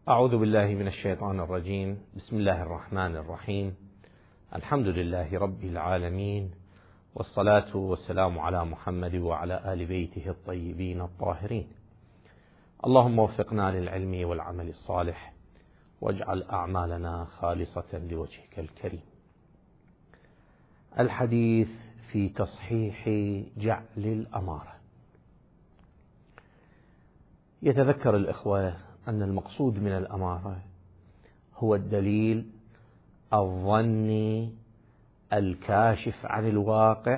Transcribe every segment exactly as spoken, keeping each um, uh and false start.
أعوذ بالله من الشيطان الرجيم. بسم الله الرحمن الرحيم. الحمد لله رب العالمين، والصلاة والسلام على محمد وعلى آل بيته الطيبين الطاهرين. اللهم وفقنا للعلم والعمل الصالح، واجعل أعمالنا خالصة لوجهك الكريم. الحديث في تصحيح جعل الأمارة. يتذكر الإخوة أن المقصود من الأمارة هو الدليل الظني الكاشف عن الواقع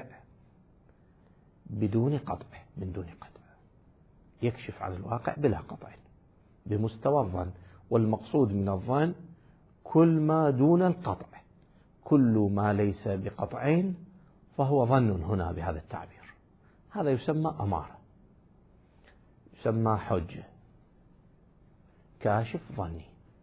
بدون قطع، من دون قطع، يكشف عن الواقع بلا قطع بمستوى الظن. والمقصود من الظن كل ما دون القطع، كل ما ليس بقطعين فهو ظن هنا بهذا التعبير. هذا يسمى أمارة، يسمى حجة، كاشف ظني.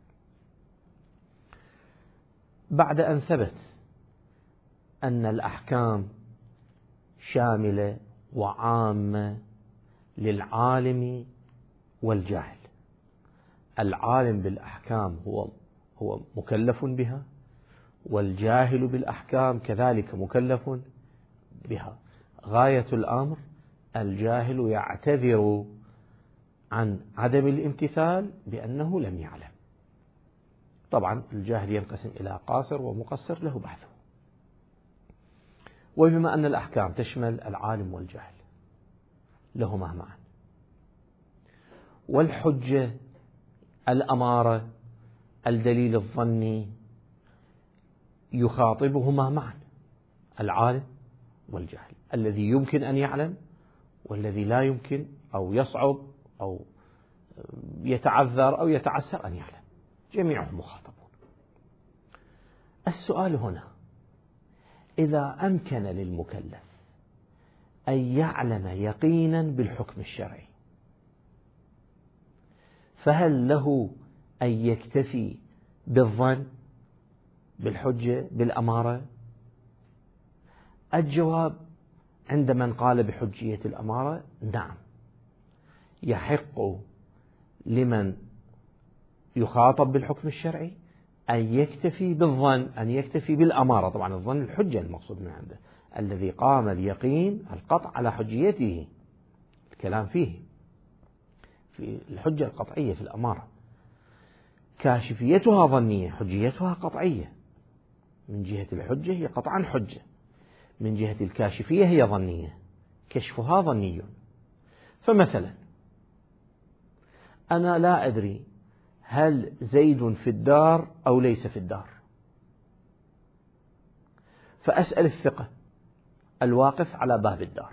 بعد أن ثبت أن الأحكام شاملة وعامة للعالم والجاهل، العالم بالأحكام هو هو مكلف بها، والجاهل بالأحكام كذلك مكلف بها. غاية الأمر الجاهل يعتذر عن عدم الامتثال بأنه لم يعلم. طبعا الجاهل ينقسم إلى قاصر ومقصر له بحثه. وبما أن الأحكام تشمل العالم والجاهل لهما معا، والحجة الأمارة الدليل الظني يخاطبهما معا، العالم والجاهل، الذي يمكن أن يعلم والذي لا يمكن أو يصعب أو يتعذر أو يتعسر أن يعلم، جميعهم مخاطبون. السؤال هنا: إذا أمكن للمكلف أن يعلم يقينا بالحكم الشرعي، فهل له أن يكتفي بالظن بالحجة بالأمارة؟ الجواب عند من قال بحجية الأمارة: نعم، يحق لمن يخاطب بالحكم الشرعي أن يكتفي بالظن، أن يكتفي بالأمارة. طبعا الظن الحجة المقصود من عنده، الذي قام اليقين القطع على حجيته، الكلام فيه في الحجة القطعية في الأمارة. كاشفيتها ظنية، حجيتها قطعية. من جهة الحجة هي قطعا حجة، من جهة الكاشفية هي ظنية، كشفها ظني. فمثلا أنا لا أدري هل زيد في الدار أو ليس في الدار، فأسأل الثقة الواقف على باب الدار،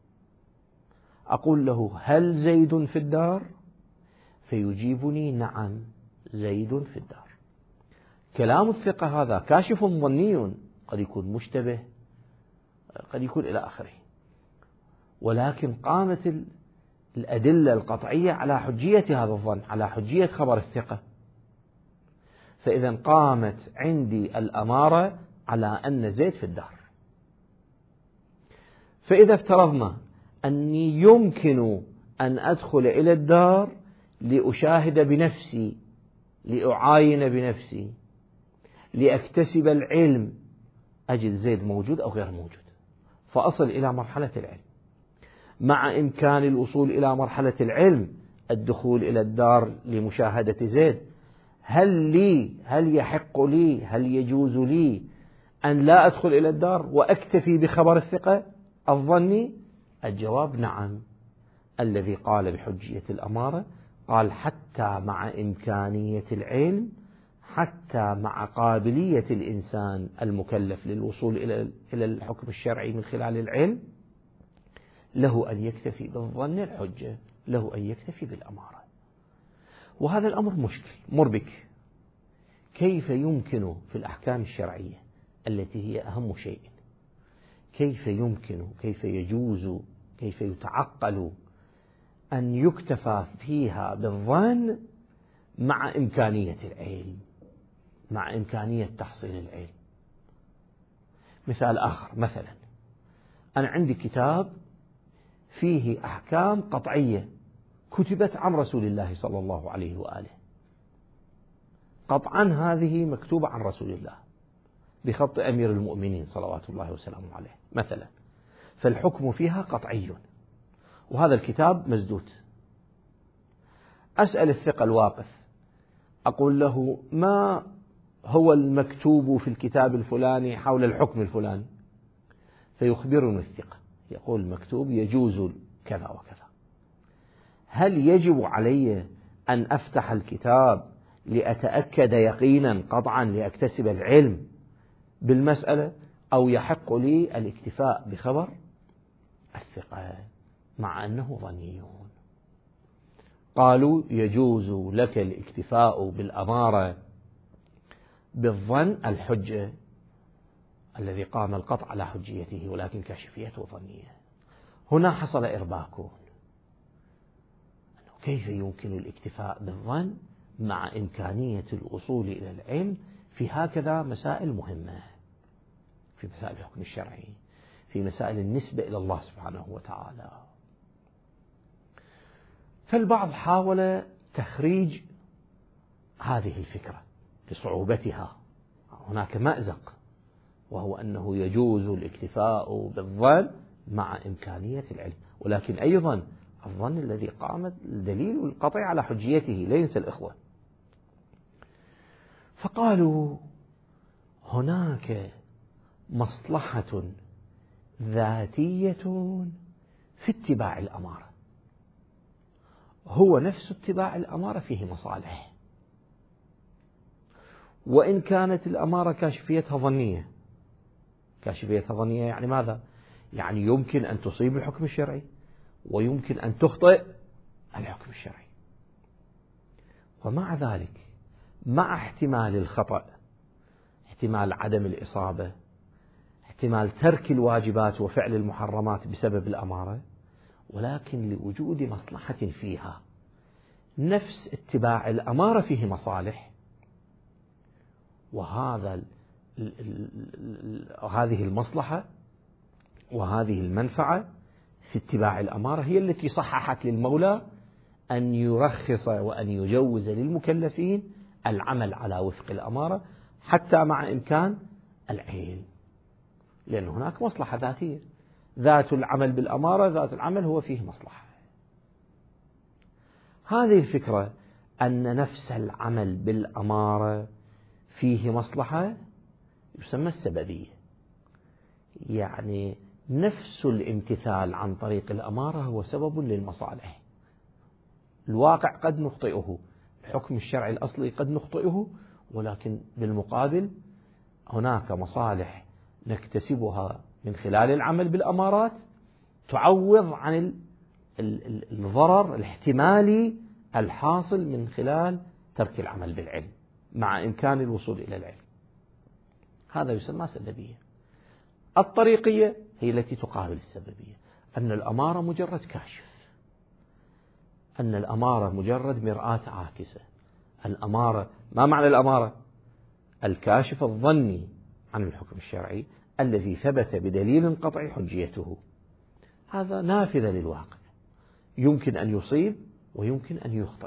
أقول له: هل زيد في الدار؟ فيجيبني: نعم، زيد في الدار. كلام الثقة هذا كاشف ظني، قد يكون مشتبه، قد يكون إلى آخره، ولكن قامت الأدلة القطعية على حجية هذا الظن، على حجية خبر الثقة. فإذا قامت عندي الأمارة على أن زيد في الدار. فإذا افترضنا أني يمكن أن أدخل إلى الدار لأشاهد بنفسي، لأعاين بنفسي، لأكتسب العلم، أجد زيد موجود أو غير موجود، فأصل إلى مرحلة العلم. مع إمكان الوصول إلى مرحلة العلم، الدخول إلى الدار لمشاهدة زيد، هل لي هل يحق لي هل يجوز لي أن لا أدخل إلى الدار وأكتفي بخبر الثقة الظني؟ الجواب: نعم. الذي قال بحجية الأمارة قال: حتى مع إمكانية العلم، حتى مع قابلية الإنسان المكلف للوصول إلى الحكم الشرعي من خلال العلم، له أن يكتفي بالظن الحجة، له أن يكتفي بالأمارة. وهذا الأمر مشكل مربك. كيف يمكن في الأحكام الشرعية التي هي أهم شيء، كيف يمكن، كيف يجوز، كيف يتعقل أن يكتفى فيها بالظن مع إمكانية العلم، مع إمكانية تحصيل العلم؟ مثال آخر: مثلا أنا عندي كتاب فيه أحكام قطعية كتبت عن رسول الله صلى الله عليه وآله، قطعا هذه مكتوبة عن رسول الله بخط أمير المؤمنين صلوات الله وسلامه عليه مثلا، فالحكم فيها قطعي، وهذا الكتاب مسدود. أسأل الثقة الواقف أقول له: ما هو المكتوب في الكتاب الفلاني حول الحكم الفلاني؟ فيخبرني الثقة، يقول مكتوب يجوز كذا وكذا. هل يجب علي أن أفتح الكتاب لأتأكد يقينا قطعا لأكتسب العلم بالمسألة، أو يحق لي الاكتفاء بخبر الثقة مع أنه ظنيون؟ قالوا: يجوز لك الاكتفاء بالأمارة بالظن الحجة الذي قام القطع على حجيته، ولكن كاشفيته ظنية. هنا حصل إرباك، كيف يمكن الاكتفاء بالظن مع إمكانية الوصول إلى العلم في هكذا مسائل مهمة، في مسائل الحكم الشرعي، في مسائل النسبة إلى الله سبحانه وتعالى. فالبعض حاول تخريج هذه الفكرة لصعوبتها. هناك مأزق، وهو أنه يجوز الاكتفاء بالظن مع إمكانية العلم، ولكن أيضا الظن الذي قامت الدليل القطعي على حجيته، لا ينسى الإخوة. فقالوا: هناك مصلحة ذاتية في اتباع الأمارة، هو نفس اتباع الأمارة فيه مصالح، وإن كانت الأمارة كاشفيتها ظنية. كاشفيتها ظنية يعني ماذا؟ يعني يمكن أن تصيب الحكم الشرعي، ويمكن أن تخطئ الحكم الشرعي. ومع ذلك، مع احتمال الخطأ، احتمال عدم الإصابة، احتمال ترك الواجبات وفعل المحرمات بسبب الأمارة، ولكن لوجود مصلحة فيها، نفس اتباع الأمارة فيه مصالح، وهذا هذه المصلحة وهذه المنفعة في اتباع الأمارة هي التي صححت للمولى أن يرخص وأن يجوز للمكلفين العمل على وفق الأمارة حتى مع إمكان العلم، لأن هناك مصلحة ذاتية. ذات العمل بالأمارة، ذات العمل هو فيه مصلحة. هذه الفكرة أن نفس العمل بالأمارة فيه مصلحة يسمى السببية، يعني نفس الامتثال عن طريق الأمارة هو سبب للمصالح. الواقع قد نخطئه، الحكم الشرعي الأصلي قد نخطئه، ولكن بالمقابل هناك مصالح نكتسبها من خلال العمل بالأمارات تعوض عن الضرر الاحتمالي الحاصل من خلال ترك العمل بالعلم مع إمكان الوصول إلى العلم. هذا يسمى سببية. الطريقية هي التي تقابل السببية، أن الأمارة مجرد كاشف، أن الأمارة مجرد مرآة عاكسة. الأمارة، ما معنى الأمارة؟ الكاشف الظني عن الحكم الشرعي الذي ثبت بدليل قطعي حجيته، هذا نافذة للواقع، يمكن أن يصيب ويمكن أن يخطئ،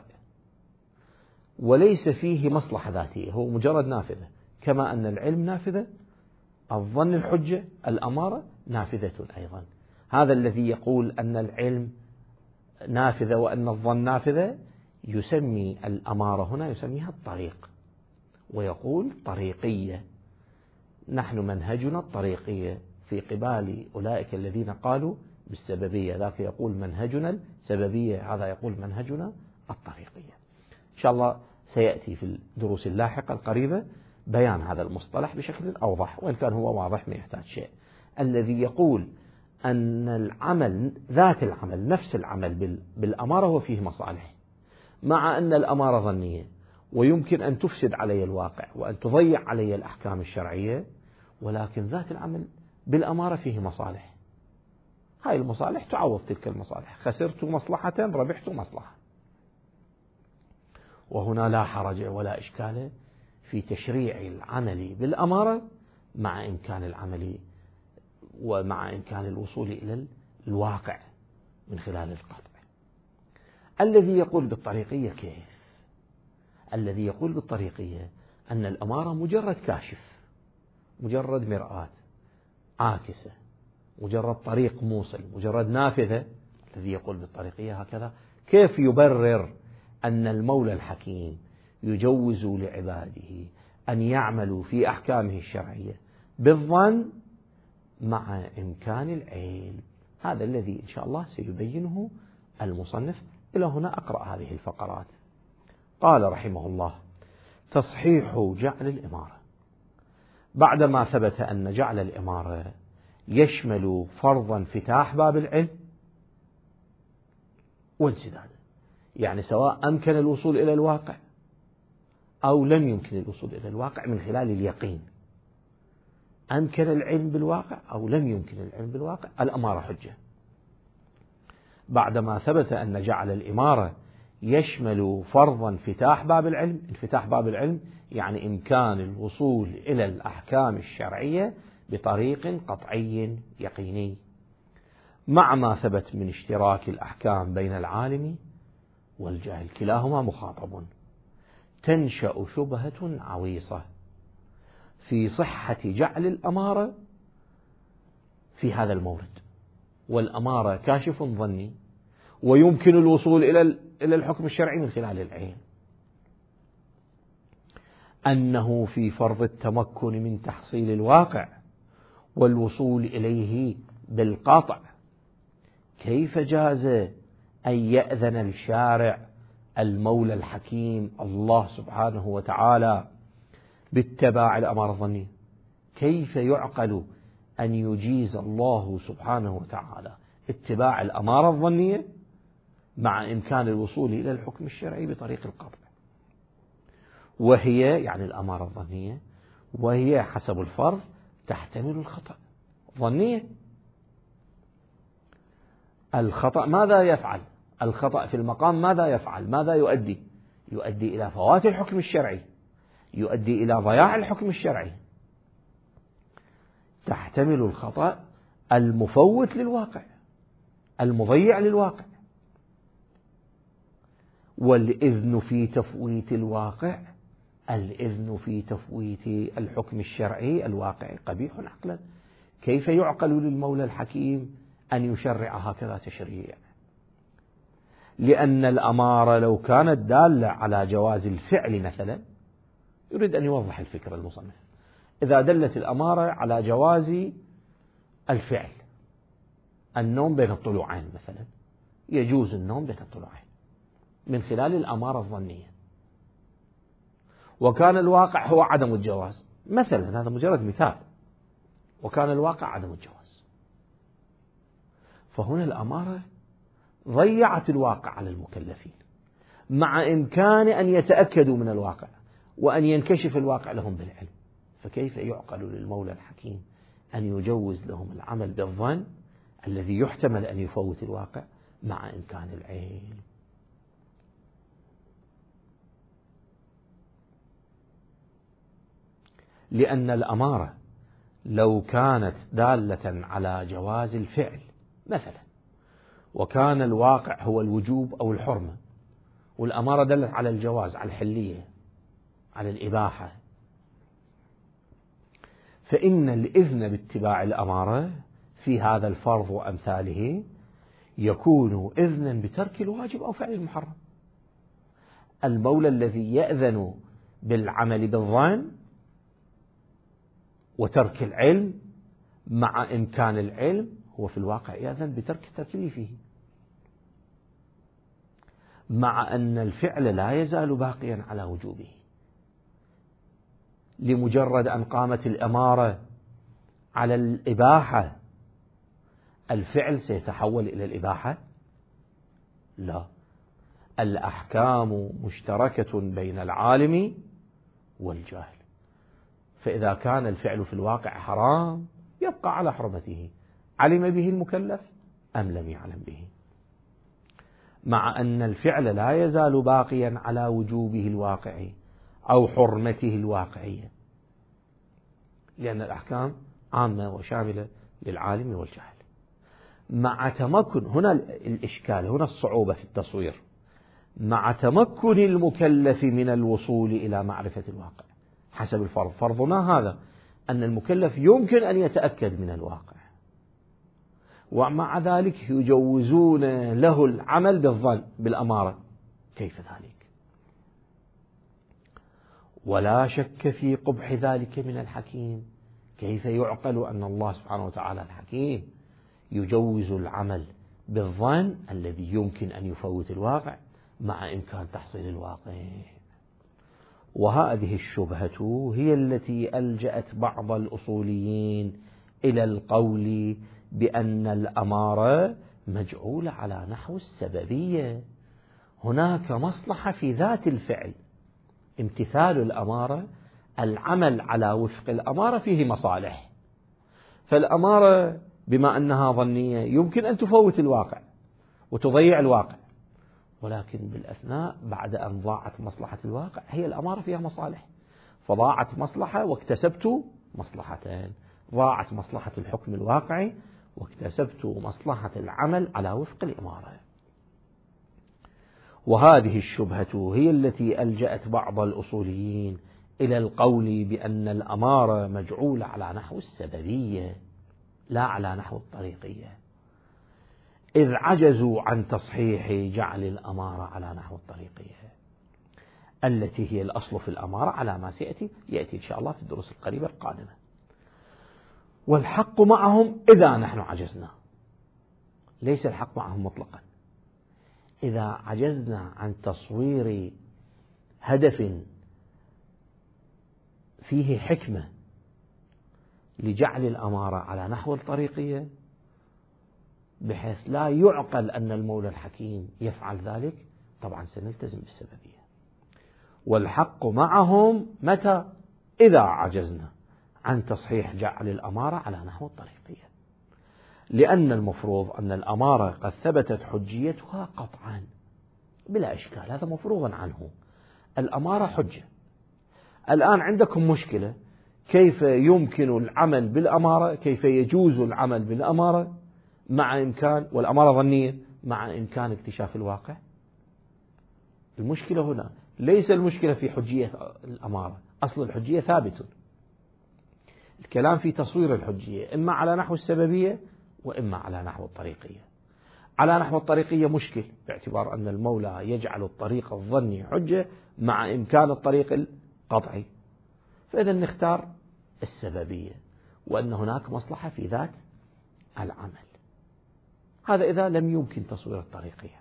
وليس فيه مصلحة ذاتية، هو مجرد نافذة، كما أن العلم نافذة، الظن الحجة، الأمارة نافذة أيضا. هذا الذي يقول أن العلم نافذة وأن الظن نافذة يسمي الأمارة هنا يسميها الطريق، ويقول طريقية. نحن منهجنا الطريقية في قبال أولئك الذين قالوا بالسببية، ذاك يقول منهجنا السببية، هذا يقول منهجنا الطريقية. إن شاء الله سيأتي في الدروس اللاحقة القريبة بيان هذا المصطلح بشكل أوضح، وإن كان هو واضح ما يحتاج شيء. الذي يقول أن العمل، ذات العمل، نفس العمل بالأمارة هو فيه مصالح، مع أن الأمارة ظنية ويمكن أن تفسد علي الواقع وأن تضيع علي الأحكام الشرعية، ولكن ذات العمل بالأمارة فيه مصالح، هاي المصالح تعوض تلك المصالح، خسرت مصلحة ربحت مصلحة. وهنا لا حرج ولا إشكال في تشريع العمل بالأمارة مع إمكان العمل ومع إمكان الوصول إلى الواقع من خلال القطع. الذي يقول بالطريقية كيف؟ الذي يقول بالطريقية أن الأمارة مجرد كاشف، مجرد مرآة عاكسة، مجرد طريق موصل، مجرد نافذة، الذي يقول بالطريقية هكذا، كيف يبرر أن المولى الحكيم يجوز لعباده أن يعملوا في أحكامه الشرعية بالظن مع إمكان العلم؟ هذا الذي إن شاء الله سيبينه المصنف. إلى هنا أقرأ هذه الفقرات. قال رحمه الله: تصحيح جعل الإمارة. بعدما ثبت أن جعل الإمارة يشمل فرض انفتاح باب العلم وانسداده، يعني سواء أمكن الوصول إلى الواقع أو لم يمكن الوصول إلى الواقع من خلال اليقين، أمكن العلم بالواقع أو لم يمكن العلم بالواقع، الأمارة حجة. بعدما ثبت أن جعل الإمارة يشمل فرض انفتاح باب العلم، انفتاح باب العلم يعني إمكان الوصول إلى الأحكام الشرعية بطريق قطعي يقيني، مع ما ثبت من اشتراك الأحكام بين العالم والجاهل، كلاهما مخاطب، تنشأ شبهة عويصة في صحة جعل الأمارة في هذا المورد. والأمارة كاشف ظني، ويمكن الوصول إلى إلى الحكم الشرعي من خلال العين، أنه في فرض التمكن من تحصيل الواقع والوصول إليه بالقطع، كيف جاز أن يأذن الشارع المولى الحكيم الله سبحانه وتعالى باتباع الأمارة الظنية؟ كيف يعقل أن يجيز الله سبحانه وتعالى اتباع الأمارة الظنية مع إمكان الوصول إلى الحكم الشرعي بطريق القطع؟ وهي يعني الأمارة الظنية، وهي حسب الفرض تحتمل الخطأ ظنية. الخطأ ماذا يفعل؟ الخطأ في المقام ماذا يفعل؟ ماذا يؤدي؟ يؤدي إلى فوات الحكم الشرعي، يؤدي إلى ضياع الحكم الشرعي. تحتمل الخطأ المفوت للواقع، المضيع للواقع. والإذن في تفويت الواقع، الإذن في تفويت الحكم الشرعي الواقعي قبيح عقلا. كيف يعقل للمولى الحكيم أن يشرع هكذا تشريع؟ لأن الأمارة لو كانت دالة على جواز الفعل مثلا، يريد أن يوضح الفكرة المصنف، إذا دلت الأمارة على جواز الفعل، النوم بين الطلوعين مثلا، يجوز النوم بين الطلوعين من خلال الأمارة الظنية، وكان الواقع هو عدم الجواز مثلا، هذا مجرد مثال، وكان الواقع عدم الجواز، فهنا الأمارة ضيعت الواقع على المكلفين مع إمكان أن يتأكدوا من الواقع وأن ينكشف الواقع لهم بالعلم. فكيف يعقل للمولى الحكيم أن يجوز لهم العمل بالظن الذي يحتمل أن يفوت الواقع مع إمكان العلم؟ لأن الأمارة لو كانت دالة على جواز الفعل مثلا، وكان الواقع هو الوجوب أو الحرمة، والأمارة دلت على الجواز، على الحلية، على الإباحة، فإن الإذن باتباع الأمارة في هذا الفرض وأمثاله يكون إذنا بترك الواجب أو فعل المحرم. المولى الذي يأذن بالعمل بالظن وترك العلم مع إمكان العلم هو في الواقع يأذن بترك تكليفه، مع أن الفعل لا يزال باقيا على وجوبه. لمجرد أن قامت الأمارة على الإباحة الفعل سيتحول إلى الإباحة؟ لا، الأحكام مشتركة بين العالم والجاهل، فإذا كان الفعل في الواقع حرام يبقى على حرمته، علم به المكلف أم لم يعلم به، مع أن الفعل لا يزال باقيا على وجوبه الواقعي أو حرمته الواقعية، لأن الأحكام عامة وشاملة للعالم والجاهل. مع تمكن، هنا الإشكال، هنا الصعوبة في التصوير، مع تمكن المكلف من الوصول إلى معرفة الواقع حسب الفرض. فرضنا هذا أن المكلف يمكن أن يتأكد من الواقع، ومع ذلك يجوزون له العمل بالظن بالأمارة. كيف ذلك؟ ولا شك في قبح ذلك من الحكيم. كيف يعقل أن الله سبحانه وتعالى الحكيم يجوز العمل بالظن الذي يمكن أن يفوت الواقع مع إمكان تحصيل الواقع؟ وهذه الشبهة هي التي ألجأت بعض الأصوليين إلى القول بأن الأمارة مجعولة على نحو السببية. هناك مصلحة في ذات الفعل، امتثال الأمارة، العمل على وفق الأمارة فيه مصالح. فالأمارة بما أنها ظنية يمكن أن تفوت الواقع وتضيع الواقع، ولكن بالأثناء بعد أن ضاعت مصلحة الواقع هي الأمارة فيها مصالح، فضاعت مصلحة واكتسبت مصلحتين. ضاعت مصلحة الحكم الواقعي واكتسبت مصلحة العمل على وفق الأمارة. وهذه الشبهة هي التي ألجأت بعض الأصوليين إلى القول بأن الأمارة مجعولة على نحو السببية لا على نحو الطريقية، إذ عجزوا عن تصحيح جعل الأمارة على نحو الطريقية التي هي الأصل في الأمارة، على ما سيأتي يأتي إن شاء الله في الدروس القريبة القادمة. والحق معهم إذا نحن عجزنا، ليس الحق معهم مطلقا. إذا عجزنا عن تصوير هدف فيه حكمة لجعل الأمارة على نحو الطريقية بحيث لا يعقل أن المولى الحكيم يفعل ذلك، طبعا سنلتزم بالسببية. والحق معهم متى؟ إذا عجزنا عن تصحيح جعل الأمارة على نحو الطريقية، لأن المفروض أن الأمارة قد ثبتت حجيتها قطعا بلا إشكال، هذا مفروغ عنه. الأمارة حجة. الآن عندكم مشكلة، كيف يمكن العمل بالأمارة، كيف يجوز العمل بالأمارة مع إمكان، والأمارة ظنية، مع إمكان اكتشاف الواقع. المشكلة هنا ليس المشكلة في حجية الأمارة، أصل الحجية ثابت. الكلام في تصوير الحجية إما على نحو السببية وإما على نحو الطريقية. على نحو الطريقية مشكل باعتبار أن المولى يجعل الطريق الظني حجة مع إمكان الطريق القطعي، فإذا نختار السببية وأن هناك مصلحة في ذات العمل. هذا إذا لم يمكن تصوير الطريقية،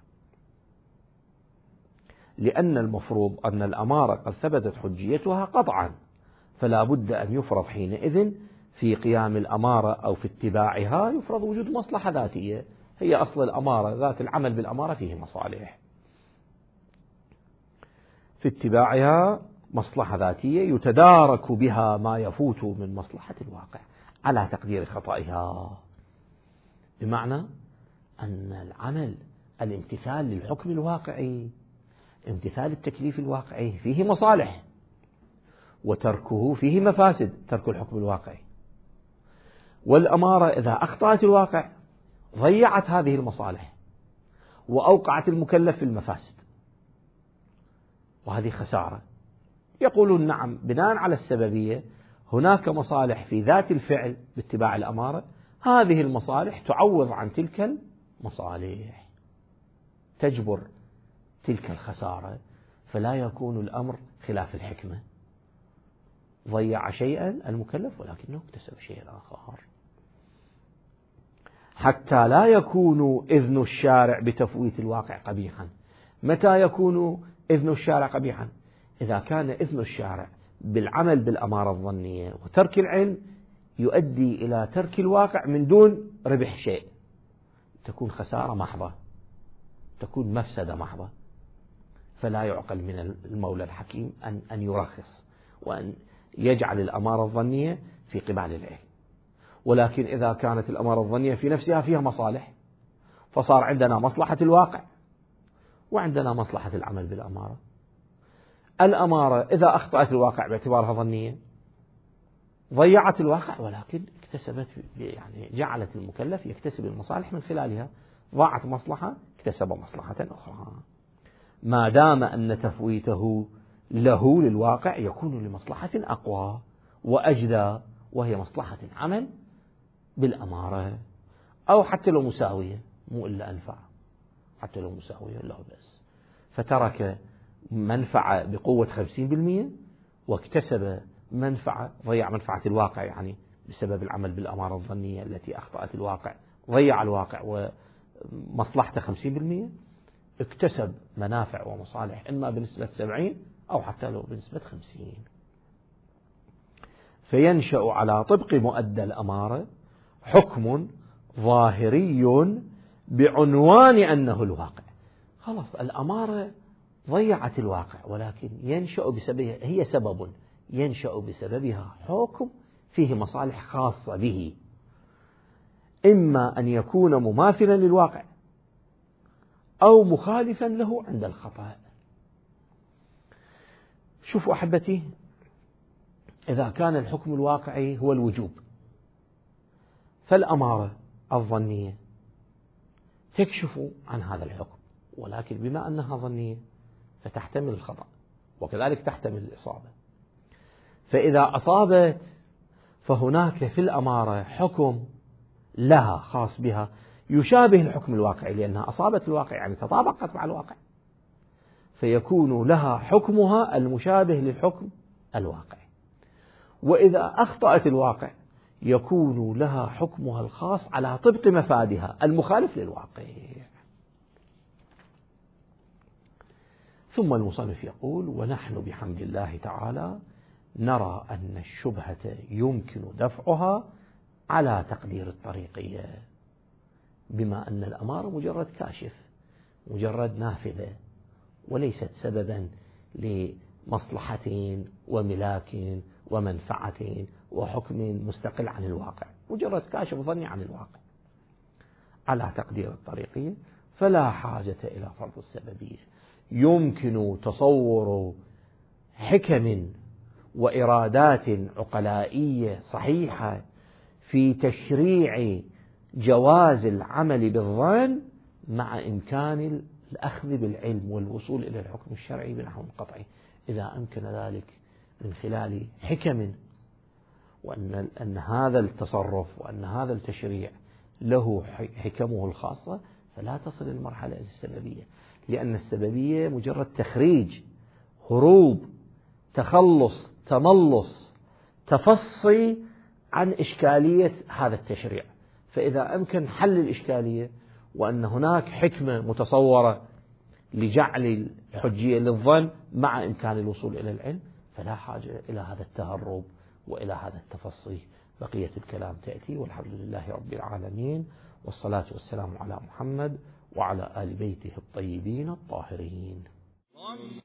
لأن المفروض أن الأمارة قد ثبتت حجيتها قطعا، فلا بد أن يفرض حينئذ في قيام الأمارة أو في اتباعها يفرض وجود مصلحة ذاتية، هي أصل الأمارة، ذات العمل بالأمارة فيه مصالح، في اتباعها مصلحة ذاتية يتدارك بها ما يفوت من مصلحة الواقع على تقدير خطئها. بمعنى أن العمل الامتثال للحكم الواقعي، امتثال التكليف الواقعي فيه مصالح، وتركه فيه مفاسد، ترك الحكم الواقعي. والأمارة إذا أخطأت الواقع ضيعت هذه المصالح وأوقعت المكلف في المفاسد، وهذه خسارة. يقولون نعم، بناء على السببية هناك مصالح في ذات الفعل باتباع الأمارة، هذه المصالح تعوض عن تلك المصالح، تجبر تلك الخسارة، فلا يكون الأمر خلاف الحكمة، ضيع شيئا المكلف ولكنه اكتسب شيئا آخر. حتى لا يكون إذن الشارع بتفويت الواقع قبيحا. متى يكون إذن الشارع قبيحا؟ إذا كان إذن الشارع بالعمل بالأمارة الظنية وترك العلم يؤدي إلى ترك الواقع من دون ربح شيء، تكون خسارة محضة، تكون مفسدة محضة، فلا يعقل من المولى الحكيم أن أن يرخص وأن يجعل الأمارة الظنية في قبال العلم. ولكن إذا كانت الأمارة الظنية في نفسها فيها مصالح، فصار عندنا مصلحة الواقع وعندنا مصلحة العمل بالأمارة. الأمارة إذا أخطأت الواقع باعتبارها ظنية ضيعت الواقع، ولكن اكتسبت، يعني جعلت المكلف يكتسب المصالح من خلالها، ضاعت مصلحة اكتسب مصلحة أخرى. ما دام أن تفويته له للواقع يكون لمصلحة أقوى وأجدى، وهي مصلحة عمل بالأمارة، أو حتى لو مساوية مو إلا أنفع، حتى لو مساوية له بس، فترك منفعة بقوة خمسين بالمئة واكتسب منفعة، ضيع منفعة الواقع يعني بسبب العمل بالأمارة الظنية التي أخطأت الواقع، ضيع الواقع ومصلحته خمسين بالمئة، اكتسب منافع ومصالح إما بنسبة سبعين أو حتى لو بنسبة خمسين. فينشأ على طبق مؤدى الأمارة حكم ظاهري بعنوان أنه الواقع. خلاص الأمارة ضيعت الواقع، ولكن ينشأ بسببها، هي سبب ينشأ بسببها حكم فيه مصالح خاصة به، إما أن يكون مماثلا للواقع أو مخالفا له عند الخطأ. شوفوا أحبتي، إذا كان الحكم الواقعي هو الوجوب، فالأمارة الظنية تكشف عن هذا الحكم، ولكن بما أنها ظنية فتحتمل الخطأ وكذلك تحتمل الإصابة. فإذا أصابت فهناك في الأمارة حكم لها خاص بها يشابه الحكم الواقعي، لأنها أصابت الواقع يعني تطابقت مع الواقع، فيكون لها حكمها المشابه للحكم الواقعي. وإذا أخطأت الواقع يكون لها حكمها الخاص على طبق مفادها المخالف للواقع. ثم المصنف يقول: ونحن بحمد الله تعالى نرى أن الشبهة يمكن دفعها على تقدير الطريقية، بما أن الأمارة مجرد كاشف، مجرد نافذة، وليست سببا لمصلحة وملاك ومنفعة وحكم مستقل عن الواقع، مجرد كاشف ظني عن الواقع على تقدير الطريقية، فلا حاجة إلى فرض السببية. يمكن تصور حكم وإرادات عقلائية صحيحة في تشريع جواز العمل بالظن مع إمكان الأخذ بالعلم والوصول إلى الحكم الشرعي بنحو قطعي، إذا أمكن ذلك من خلال حكم، وأن أن هذا التصرف وأن هذا التشريع له حكمه الخاصة، فلا تصل المرحلة السببية، لأن السببية مجرد تخريج، هروب، تخلص، تملص، تفصي عن إشكالية هذا التشريع. فإذا أمكن حل الإشكالية وأن هناك حكمة متصورة لجعل الحجية للظن مع إمكان الوصول إلى العلم، فلا حاجة إلى هذا التهرب وإلى هذا التفصي. بقية الكلام تأتي، والحمد لله رب العالمين، والصلاة والسلام على محمد وعلى آل بيته الطيبين الطاهرين.